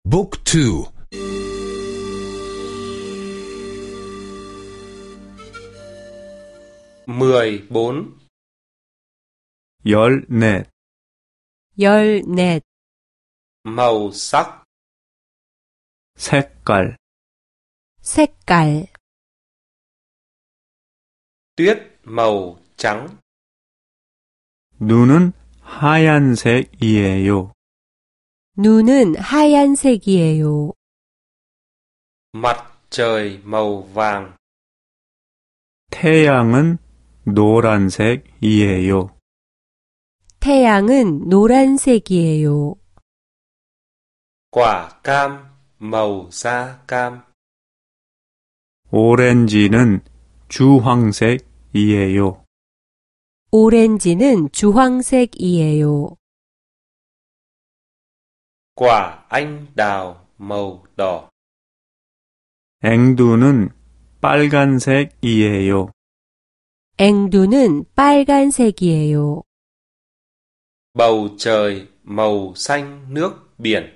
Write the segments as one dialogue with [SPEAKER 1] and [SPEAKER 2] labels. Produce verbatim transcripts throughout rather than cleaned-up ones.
[SPEAKER 1] บุ๊กทู
[SPEAKER 2] mười bốn
[SPEAKER 3] 열넷
[SPEAKER 4] 열넷
[SPEAKER 2] màu sắc
[SPEAKER 3] 색깔
[SPEAKER 4] 색깔
[SPEAKER 2] tuyết màu trắng
[SPEAKER 3] 눈은 하얀색이에요.
[SPEAKER 4] 눈은 하얀색이에요.
[SPEAKER 2] mặt trời màu vàng
[SPEAKER 3] 태양은 노란색이에요.
[SPEAKER 4] 태양은 노란색이에요.
[SPEAKER 2] quả cam màu da cam
[SPEAKER 3] 오렌지는 주황색이에요.
[SPEAKER 4] 오렌지는 주황색이에요.
[SPEAKER 2] quả anh đào màu đỏ
[SPEAKER 3] 앵두는 빨간색이에요.
[SPEAKER 4] 앵두는 빨간색이에요.
[SPEAKER 2] bầu trời màu xanh nước biển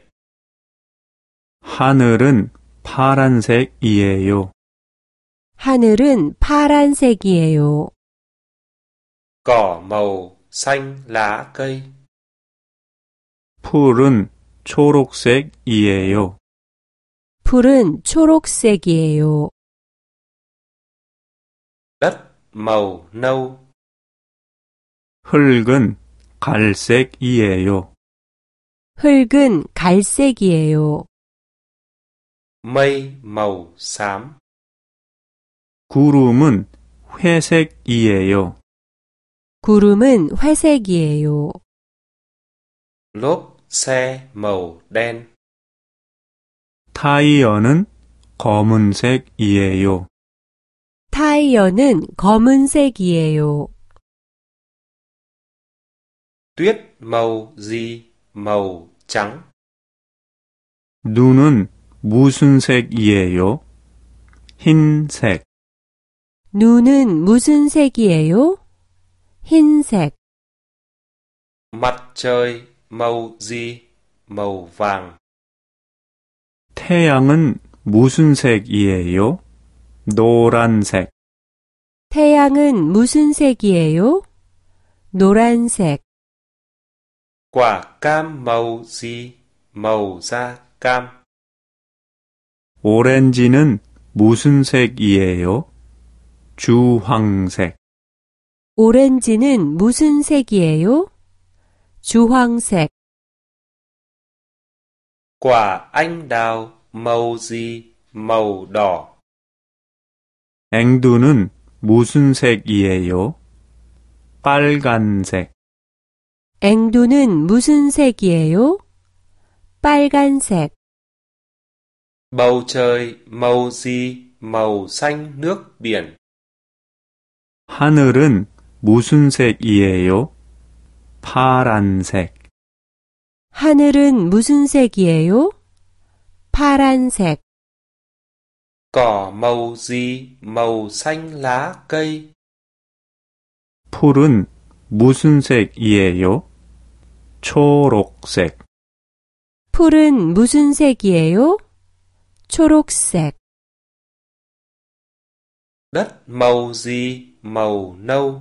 [SPEAKER 3] 하늘은 파란색이에요.
[SPEAKER 4] 하늘은 파란색이에요.
[SPEAKER 2] cỏ màu xanh lá cây
[SPEAKER 3] 풀은 초록색이에요.
[SPEAKER 4] 풀은 초록색이에요.
[SPEAKER 2] đất màu nâu
[SPEAKER 3] 흙은 갈색이에요.
[SPEAKER 4] 흙은 갈색이에요.
[SPEAKER 2] mây màu xám
[SPEAKER 3] 구름은 회색이에요.
[SPEAKER 4] 구름은 회색이에요.
[SPEAKER 2] lốp xe màu đen
[SPEAKER 3] 타이어는 검은색이에요.
[SPEAKER 4] 타이어는 검은색이에요.
[SPEAKER 2] tuyết màu gì màu trắng
[SPEAKER 3] 눈은 무슨 색이에요? 흰색.
[SPEAKER 4] 눈은 무슨 색이에요? 흰색.
[SPEAKER 2] mặt trời màu gì màu vàng
[SPEAKER 3] 태양은 무슨 색이에요? 노란색.
[SPEAKER 4] 태양은 무슨 색이에요? 노란색.
[SPEAKER 2] quả cam màu gì màu da cam
[SPEAKER 3] 오렌지는 무슨 색이에요? 주황색.
[SPEAKER 4] 오렌지는 무슨 색이에요? 주황색.
[SPEAKER 2] quả anh đào màu gì màu đỏ
[SPEAKER 3] 앵두는 무슨 색이에요? 빨간색.
[SPEAKER 4] 앵두는 무슨 색이에요? 빨간색.
[SPEAKER 2] bầu trời màu gì màu xanh nước biển
[SPEAKER 3] 하늘은 무슨 색이에요? 파란색.
[SPEAKER 4] 하늘은 무슨 색이에요? 파란색.
[SPEAKER 2] cỏ màu gì màu xanh lá cây
[SPEAKER 3] 풀은 무슨 색이에요? 초록색.
[SPEAKER 4] 풀은 무슨 색이에요? 초록색.
[SPEAKER 2] đất màu gì màu nâu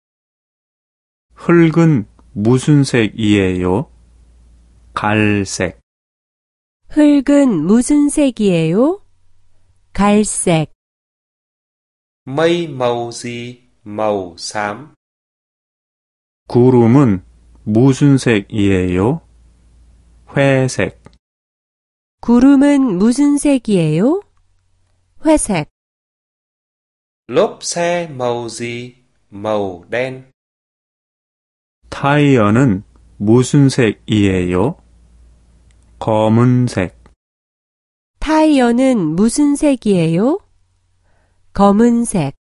[SPEAKER 3] 흙은 무슨 색이에요? 갈색.
[SPEAKER 4] 흙은 무슨 색이에요? 갈색.
[SPEAKER 2] mây màu gì màu xám
[SPEAKER 3] 구름은 무슨 색이에요? 회색.
[SPEAKER 4] 구름은 무슨 색이에요? 회색.
[SPEAKER 2] lốp xe màu gì màu đen
[SPEAKER 3] 타이어는 무슨 색이에요? 검은색.
[SPEAKER 4] 타이어는 무슨 색이에요? 검은색.